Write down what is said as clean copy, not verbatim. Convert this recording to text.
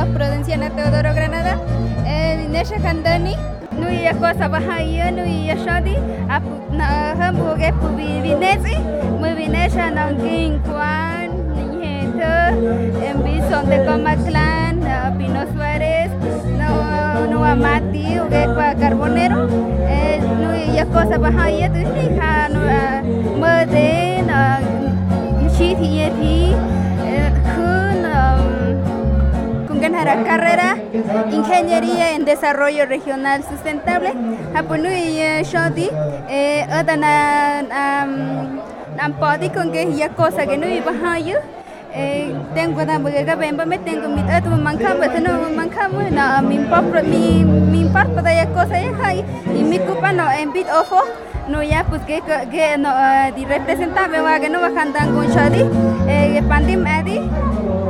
Prudenciana Teodoro Granada, Nesha Candani, Nui Cosa Bahaya, Nui Yashadi, Hamburg, Vinezi, Muvinesha, Nanking, Kwan, Nieto, Bison de Comaclan, Pino Suárez, Noa Mati, Ugepa Carbonero, Nui Cosa Bahaya, Tushika, Mode, Shiti, Kunganara Carrera, Ingeniería en Desarrollo Regional Sustentable, Apunui Shodi, Adana Nampodi con que ya cosa que no iba a ir. Tengo una buena bemba, me tengo mi dato mancama, no mancama, no, mi parte de cosa y mi cupa no en bit ofo. No ya pues que no di representante va que no va a cantar con Shadi, Pandim Adi.